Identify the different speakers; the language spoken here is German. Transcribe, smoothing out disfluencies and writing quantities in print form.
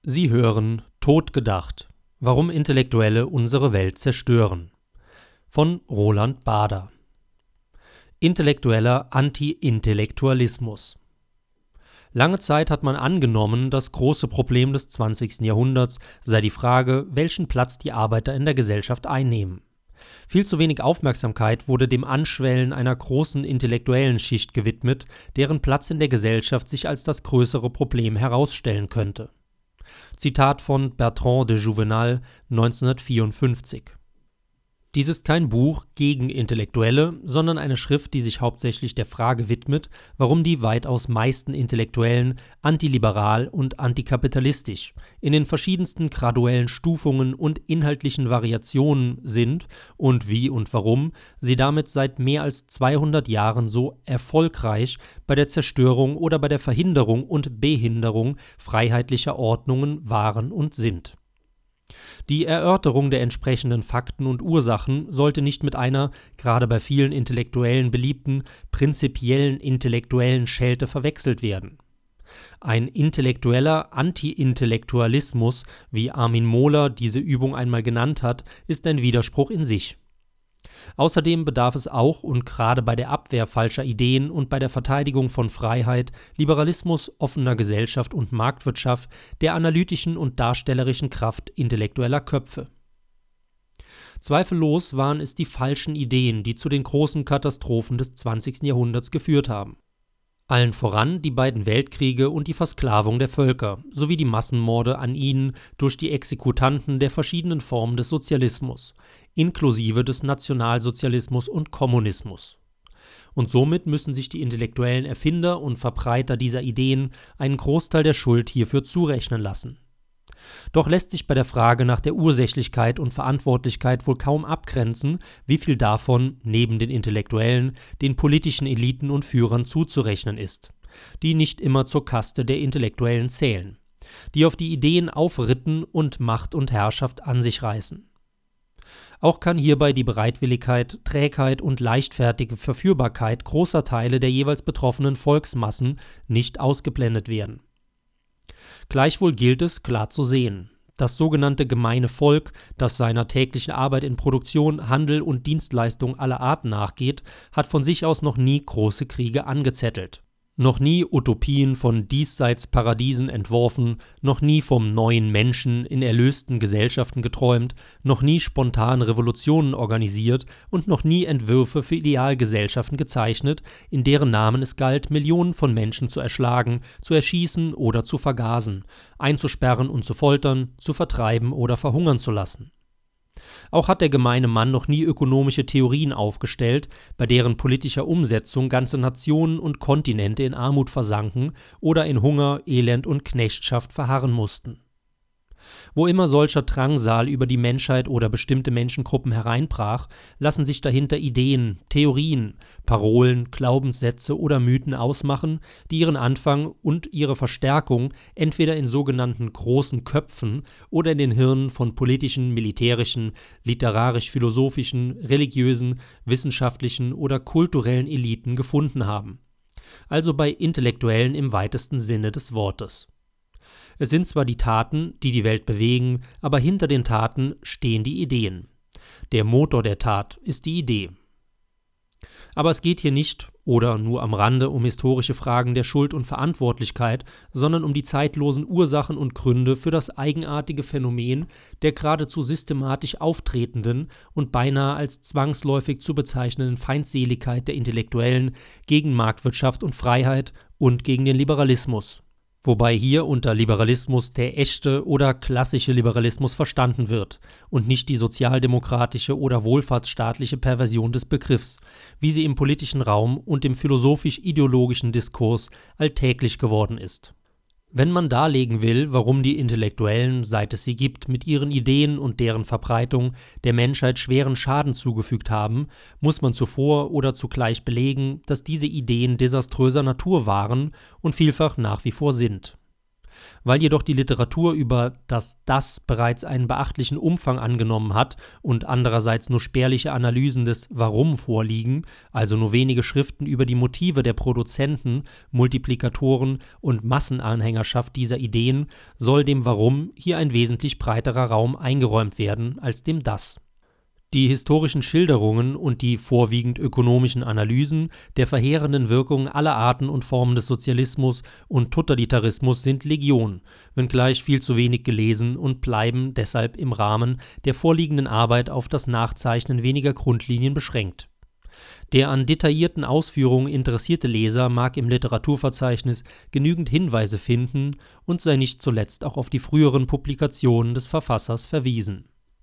Speaker 1: Sie hören Totgedacht. Warum Intellektuelle unsere Welt zerstören. Von Roland Bader. Intellektueller Anti-Intellektualismus. Lange Zeit hat man angenommen, das große Problem des 20. Jahrhunderts sei die Frage, welchen Platz die Arbeiter in der Gesellschaft einnehmen. Viel zu wenig Aufmerksamkeit wurde dem Anschwellen einer großen intellektuellen Schicht gewidmet, deren Platz in der Gesellschaft sich als das größere Problem herausstellen könnte. Zitat von Bertrand de Juvenal, 1954. Dies ist kein Buch gegen Intellektuelle, sondern eine Schrift, die sich hauptsächlich der Frage widmet, warum die weitaus meisten Intellektuellen antiliberal und antikapitalistisch in den verschiedensten graduellen Stufungen und inhaltlichen Variationen sind und wie und warum sie damit seit mehr als 200 Jahren so erfolgreich bei der Zerstörung oder bei der Verhinderung und Behinderung freiheitlicher Ordnungen waren und sind. Die Erörterung der entsprechenden Fakten und Ursachen sollte nicht mit einer, gerade bei vielen Intellektuellen beliebten, prinzipiellen intellektuellen Schelte verwechselt werden. Ein intellektueller Anti-Intellektualismus, wie Armin Mohler diese Übung einmal genannt hat, ist ein Widerspruch in sich. Außerdem bedarf es auch und gerade bei der Abwehr falscher Ideen und bei der Verteidigung von Freiheit, Liberalismus, offener Gesellschaft und Marktwirtschaft der analytischen und darstellerischen Kraft intellektueller Köpfe. Zweifellos waren es die falschen Ideen, die zu den großen Katastrophen des 20. Jahrhunderts geführt haben. Allen voran die beiden Weltkriege und die Versklavung der Völker, sowie die Massenmorde an ihnen durch die Exekutanten der verschiedenen Formen des Sozialismus, inklusive des Nationalsozialismus und Kommunismus. Und somit müssen sich die intellektuellen Erfinder und Verbreiter dieser Ideen einen Großteil der Schuld hierfür zurechnen lassen. Doch lässt sich bei der Frage nach der Ursächlichkeit und Verantwortlichkeit wohl kaum abgrenzen, wie viel davon, neben den Intellektuellen, den politischen Eliten und Führern zuzurechnen ist, die nicht immer zur Kaste der Intellektuellen zählen, die auf die Ideen aufritten und Macht und Herrschaft an sich reißen. Auch kann hierbei die Bereitwilligkeit, Trägheit und leichtfertige Verführbarkeit großer Teile der jeweils betroffenen Volksmassen nicht ausgeblendet werden. Gleichwohl gilt es, klar zu sehen: Das sogenannte gemeine Volk, das seiner täglichen Arbeit in Produktion, Handel und Dienstleistung aller Art nachgeht, hat von sich aus noch nie große Kriege angezettelt. Noch nie Utopien von Diesseitsparadiesen entworfen, noch nie vom neuen Menschen in erlösten Gesellschaften geträumt, noch nie spontan Revolutionen organisiert und noch nie Entwürfe für Idealgesellschaften gezeichnet, in deren Namen es galt, Millionen von Menschen zu erschlagen, zu erschießen oder zu vergasen, einzusperren und zu foltern, zu vertreiben oder verhungern zu lassen. Auch hat der gemeine Mann noch nie ökonomische Theorien aufgestellt, bei deren politischer Umsetzung ganze Nationen und Kontinente in Armut versanken oder in Hunger, Elend und Knechtschaft verharren mussten. Wo immer solcher Drangsal über die Menschheit oder bestimmte Menschengruppen hereinbrach, lassen sich dahinter Ideen, Theorien, Parolen, Glaubenssätze oder Mythen ausmachen, die ihren Anfang und ihre Verstärkung entweder in sogenannten großen Köpfen oder in den Hirnen von politischen, militärischen, literarisch-philosophischen, religiösen, wissenschaftlichen oder kulturellen Eliten gefunden haben. Also bei Intellektuellen im weitesten Sinne des Wortes. Es sind zwar die Taten, die die Welt bewegen, aber hinter den Taten stehen die Ideen. Der Motor der Tat ist die Idee. Aber es geht hier nicht oder nur am Rande um historische Fragen der Schuld und Verantwortlichkeit, sondern um die zeitlosen Ursachen und Gründe für das eigenartige Phänomen der geradezu systematisch auftretenden und beinahe als zwangsläufig zu bezeichnenden Feindseligkeit der Intellektuellen gegen Marktwirtschaft und Freiheit und gegen den Liberalismus. Wobei hier unter Liberalismus der echte oder klassische Liberalismus verstanden wird und nicht die sozialdemokratische oder wohlfahrtsstaatliche Perversion des Begriffs, wie sie im politischen Raum und im philosophisch-ideologischen Diskurs alltäglich geworden ist. Wenn man darlegen will, warum die Intellektuellen, seit es sie gibt, mit ihren Ideen und deren Verbreitung der Menschheit schweren Schaden zugefügt haben, muss man zuvor oder zugleich belegen, dass diese Ideen desaströser Natur waren und vielfach nach wie vor sind. Weil jedoch die Literatur über das bereits einen beachtlichen Umfang angenommen hat und andererseits nur spärliche Analysen des Warum vorliegen, also nur wenige Schriften über die Motive der Produzenten, Multiplikatoren und Massenanhängerschaft dieser Ideen, soll dem Warum hier ein wesentlich breiterer Raum eingeräumt werden als dem Das. Die historischen Schilderungen und die vorwiegend ökonomischen Analysen der verheerenden Wirkungen aller Arten und Formen des Sozialismus und Totalitarismus sind Legion, wenngleich viel zu wenig gelesen und bleiben deshalb im Rahmen der vorliegenden Arbeit auf das Nachzeichnen weniger Grundlinien beschränkt. Der an detaillierten Ausführungen interessierte Leser mag im Literaturverzeichnis genügend Hinweise finden und sei nicht zuletzt auch auf die früheren Publikationen des Verfassers verwiesen.